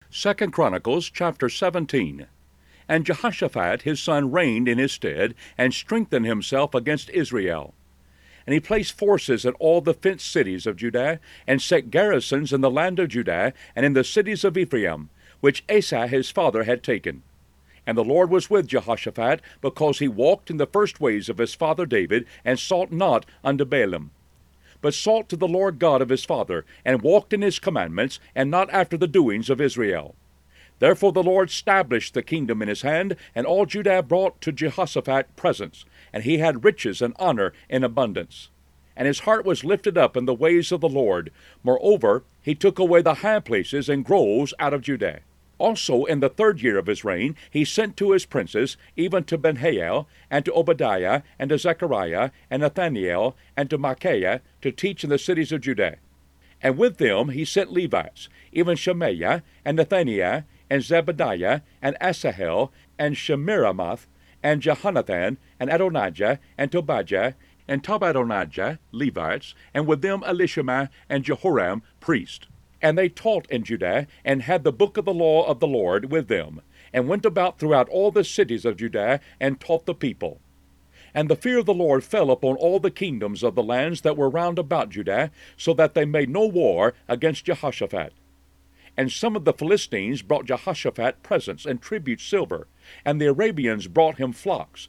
2 Chronicles chapter 17. And Jehoshaphat his son reigned in his stead, and strengthened himself against Israel. And he placed forces in all the fenced cities of Judah, and set garrisons in the land of Judah, and in the cities of Ephraim, which Asa his father had taken. And the Lord was with Jehoshaphat, because he walked in the first ways of his father David, and sought not unto Baalim, but sought to the Lord God of his father, and walked in his commandments, and not after the doings of Israel. Therefore the Lord stablished the kingdom in his hand, and all Judah brought to Jehoshaphat presents, and he had riches and honor in abundance. And his heart was lifted up in the ways of the Lord. Moreover, he took away the high places and groves out of Judah. Also in the 3rd year of his reign he sent to his princes, even to Benhail, and to Obadiah, and to Zechariah, and Nathaniel, and to Micaiah, to teach in the cities of Judah. And with them he sent Levites, even Shemaiah, and Nathaniah, and Zebadiah, and Asahel, and Shemiramoth, and Jehonathan, and Adonijah, and Tobijah, and Tobadonijah, Levites, and with them Elishama, and Jehoram, priest. And they taught in Judah, and had the book of the law of the Lord with them, and went about throughout all the cities of Judah, and taught the people. And the fear of the Lord fell upon all the kingdoms of the lands that were round about Judah, so that they made no war against Jehoshaphat. And some of the Philistines brought Jehoshaphat presents and tribute silver, and the Arabians brought him flocks,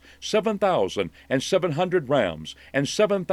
7,700 rams, and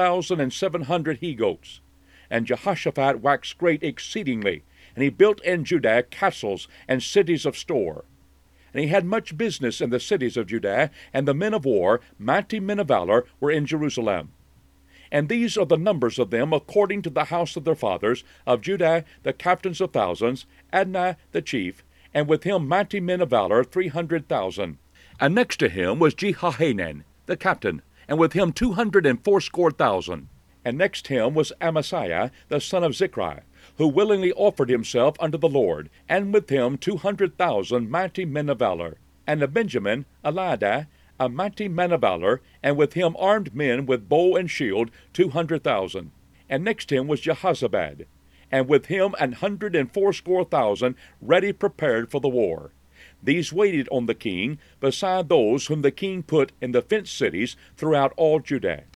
7,700 he-goats. And Jehoshaphat waxed great exceedingly, and he built in Judah castles and cities of store. And he had much business in the cities of Judah, and the men of war, mighty men of valor, were in Jerusalem. And these are the numbers of them according to the house of their fathers, of Judah the captains of thousands, Adnah the chief, and with him mighty men of valor 300,000. And next to him was Jehohanan the captain, and with him 280,000. And next him was Amasiah the son of Zichri, who willingly offered himself unto the Lord, and with him 200,000 mighty men of valor. And of Benjamin, Eliada, a mighty man of valor, and with him armed men with bow and shield 200,000. And next him was Jehozabad, and with him 180,000 ready prepared for the war. These waited on the king, beside those whom the king put in the fenced cities throughout all Judah.